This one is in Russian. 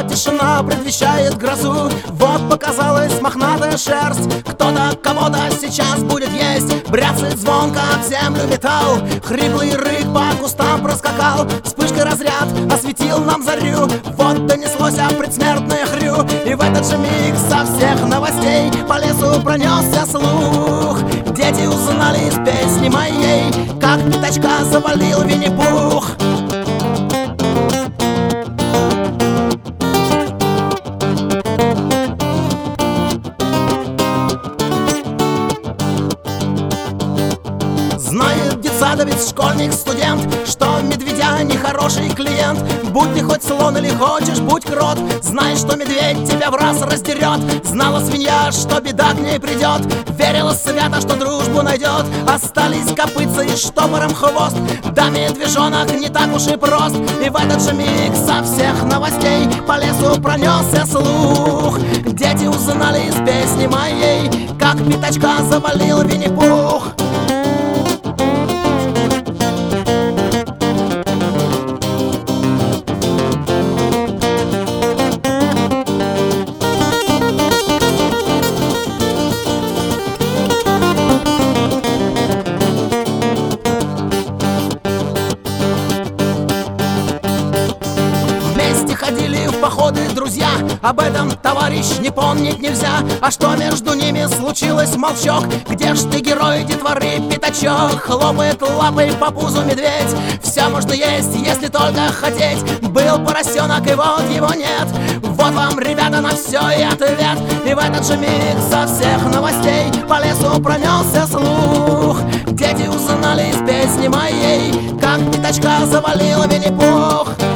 тишина предвещает грозу. Вот показалась мохнатая шерсть, кто-то кого-то сейчас будет есть. Бряцает звонко об землю металл, хриплый рык по кустам проскакал. Вспышкой разряд осветил нам зарю, вот донеслось предсмертное хрю. И в этот же миг со всех новостей по лесу пронесся слух. Дети узнали из песни моей, как пятачка завалил Винни-Пух. Знает детсадовец, школьник, студент, что медведя нехороший клиент. Будь ты хоть слон или хочешь, будь крот, знай, что медведь тебя в раз раздерет. Знала свинья, что беда к ней придет, верила свято, что дружбу найдет. Остались копытца и штопором хвост, да медвежонок не так уж и прост. И в этот же миг со всех новостей по лесу пронесся слух. Дети узнали из песни моей, как пятачка завалил Винни-Пух. Ходили в походы друзья, об этом, товарищ, не помнить нельзя. А что между ними случилось, молчок? Где ж ты, герой детворы, пятачок? Хлопает лапой по пузу медведь. Все можно есть, если только хотеть. Был поросенок, и вот его нет. Вот вам, ребята, на все и ответ. И в этот же миг со всех новостей по лесу пронесся слух. Дети узнали из песни моей, как пятачка завалил Винни-Пух.